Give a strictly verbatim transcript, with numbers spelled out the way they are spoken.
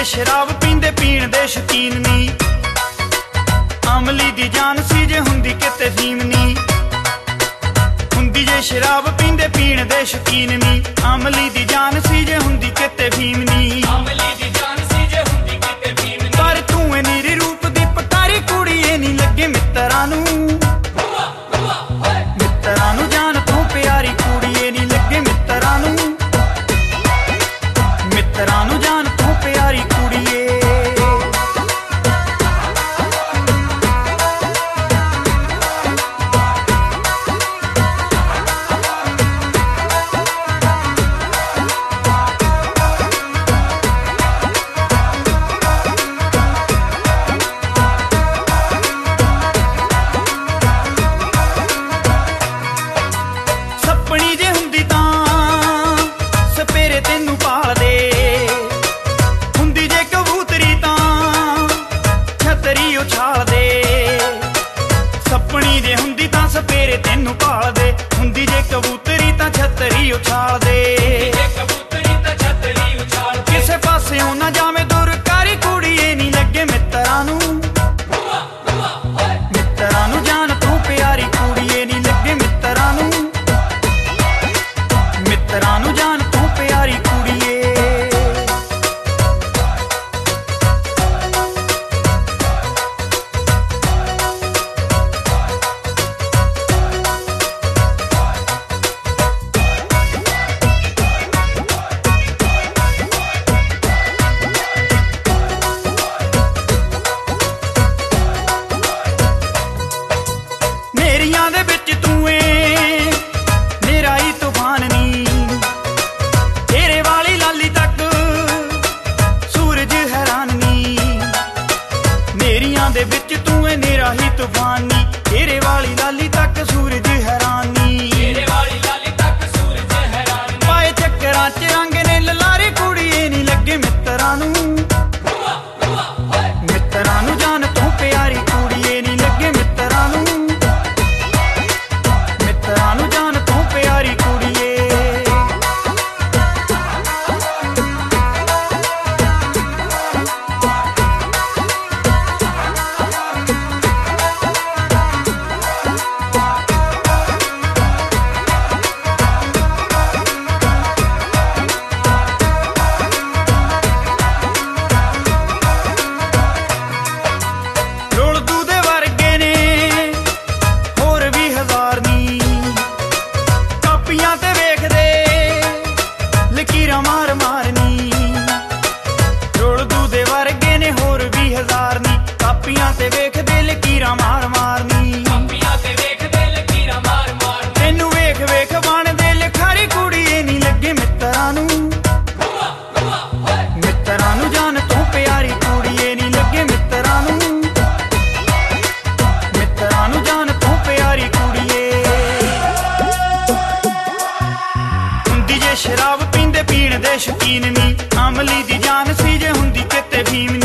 शराब पींदे पीण दे शौकीन नी, अमली दी जान सी जे हुंदी किते फीम नी। हुंदी जे शराब पींदे पीण दे शौकीन नी, अमली दी जान सी जे हुंदी किते फीम नी। अमली दी जान सी जे हुंदी किते फीम नी। पर तू ए नीरे रूप दी पटारी कुड़ी ए नी लगे मित्तरां नू, मित्तरां नू जान तू प्यारी कुड़ी ए नी लगे मित्तरां नू, मित्तरां नू जान तू प्यारी कुड़ी ए। सपनी जे हुंदी तां सपेरे तेनू भाल दे, हुंदी जे कबूतरी तां छतरी उछाल दे। किसे पासेओं ना जावे दुरकारी कुड़ी ए नी लगे मित्तरां नू, मित्तरां नू जान तू प्यारी कुड़ी ए नी लगे मित्तरां नू, मित्तरां नू जान तू प्यारी कुड़ी ए। मेरियां दे विच तू ए मेरा ही तूफान नी, तेरे वाली लाली तक सूरज हैरान नी। मेरियां दे विच तू ए मेरा ही तूफान नी, तेरे वाली लाली तक सूरज हैरान नी। तेरे वाली लाली तक सूरज हैरान नी। पाए चक्करां च रंग ने ललारी कुड़ी ए नी लगे मित्तरां नू, मित्तरां नू जान तू प्यारी कुड़ी ए नी लगे मित्तरां नू, मित्तरां नू जान तू प्यारी कुड़ी ए। रोलदू दे वर्गे ने होर भी हज़ार नी, कापियां ते वेखदे लकीरां मार मारनी। रोलदू दे वर्गे ने होर भी हज़ार नी, कापियां ते वेखदे लकीरां मार मारनी। कापियां ते वेखदे लकीरां मार मार। तेनू वेख वेख बनदे लिखारी कुड़ी ए नी लगे मित्तरां नू, मित्तरां नू जान तू प्यारी कुड़ी ए नी लगे मित्तरां नू, मित्तरां नू जान तू प्यारी कुड़ी ए। हुंदी जे शराब पींदे पीण दे शौकीन नी, अमली दी जान सी जे हुंदी किते फीम नी।